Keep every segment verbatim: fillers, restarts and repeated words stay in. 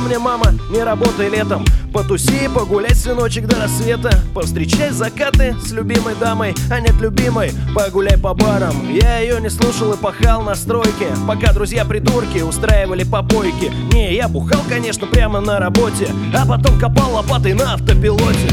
мне мама: не работай летом, потуси, погуляй, сыночек, до рассвета, повстречай закаты с любимой дамой, а нет любимой, погуляй по барам. Я ее не слушал и пахал на стройке, пока друзья-придурки устраивали попойки. Не, я бухал, конечно, прямо на работе, а потом копал лопатой на автопилоте.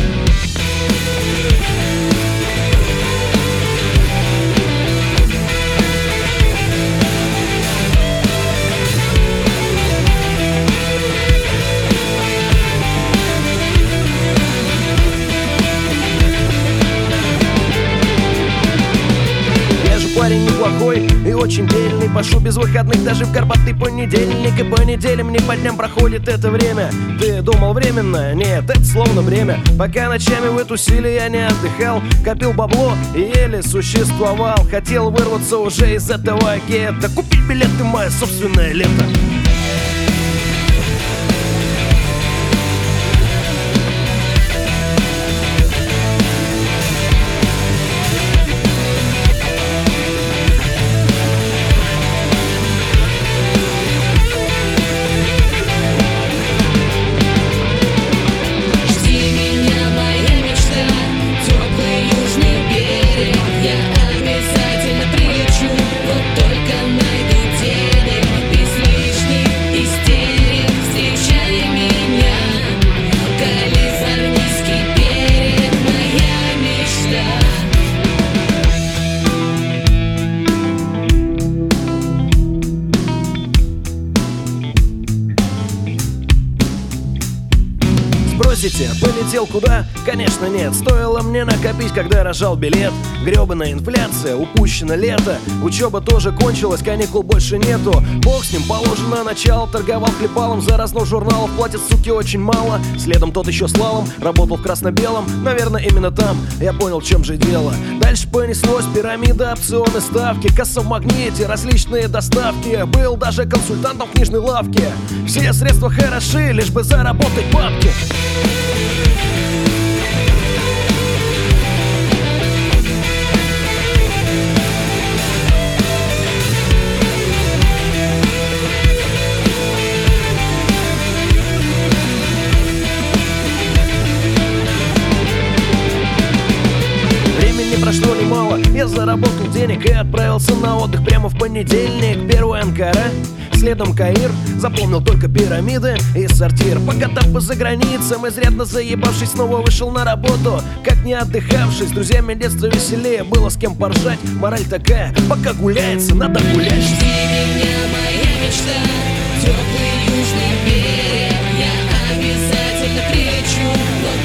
Парень неплохой и очень дельный, пошу без выходных даже в горбатый понедельник. И по неделям не по дням проходит это время. Ты думал временно? Нет, это словно время. Пока ночами вы тусили, я не отдыхал, копил бабло и еле существовал. Хотел вырваться уже из этого гетто, купить билеты в мое собственное лето. Полетел куда? Конечно нет. Стоило мне накопить, когда рожал билет. Гребаная инфляция, упущено лето. Учеба тоже кончилась, каникул больше нету. Бог с ним, положено начало. Торговал хлебалом, за разнос журналов платят, суки, очень мало. Следом тот еще слалом, работал в красно-белом. Наверное, именно там я понял, в чем же дело. Дальше понеслось: пирамида, опционы, ставки, касса в магните, различные доставки. Был даже консультантом в книжной лавке. Все средства хороши, лишь бы заработать бабки. Прошло немало, я заработал денег и отправился на отдых прямо в понедельник. Первый Анкара, следом Каир. Запомнил только пирамиды и сортир. Покатав по заграницам, изрядно заебавшись, снова вышел на работу. Как не отдыхавший, с друзьями детства веселее, было с кем поржать. Мораль такая: пока гуляется, надо гулять. Жди меня, моя мечта, теплый южный берег. Я обязательно прилечу.